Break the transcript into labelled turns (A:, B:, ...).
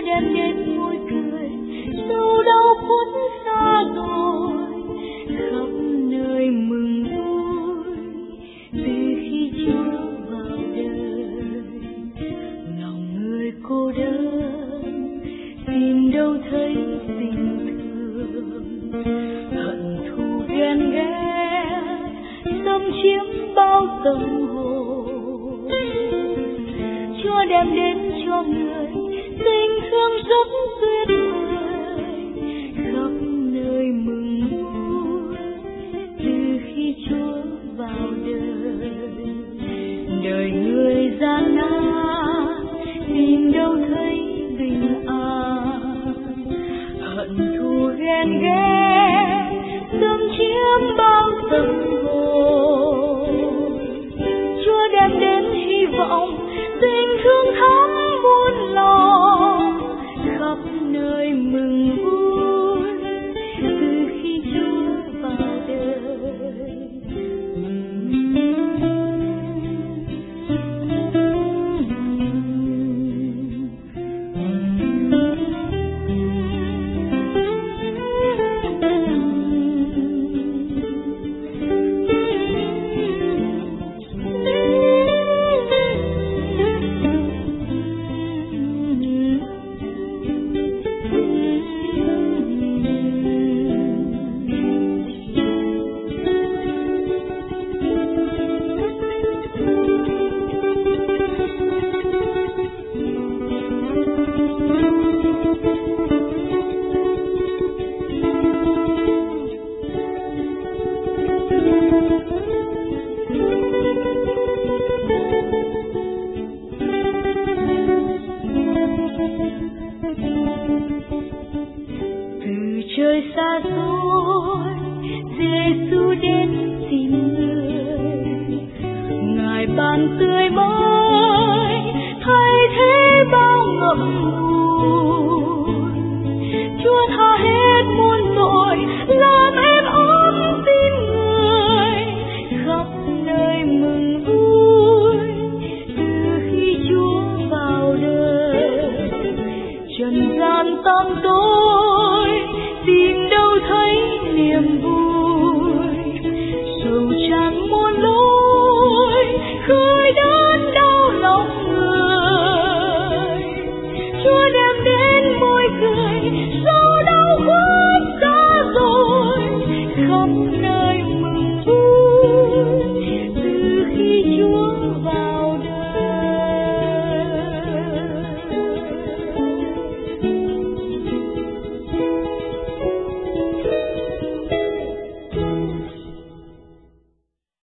A: đem đến môi cười, sâu đau khuất xa rồi, khắp nơi mừng vui từ khi Chúa vào đời. Lòng người cô đơn tìm đâu thấy tình thương, hận thù ghen ghét xâm chiếm bao tâm hồn. Chúa đem đến cho người tình thương rất tuyệt vời, khắp nơi mừng vui từ khi Chúa vào đời. Đời người gian nan tìm đâu thấy bình an, hận thù ghen ghét xâm chiếm bao tâm hồn. Chúa đem đến hy vọng tình thương thắm muôn lòng, khắp nơi mừng vui từ khi Chúa vào đời. Trời xa xôi, Giêsu đến tìm người, Ngài ban tươi mới thay thế bao ngậm ngùi. Chúa tha hết muôn tội, làm êm ấm tim người, khắp nơi mừng vui từ khi Chúa vào đời. Trần gian tăm tối tìm đâu thấy niềm vui.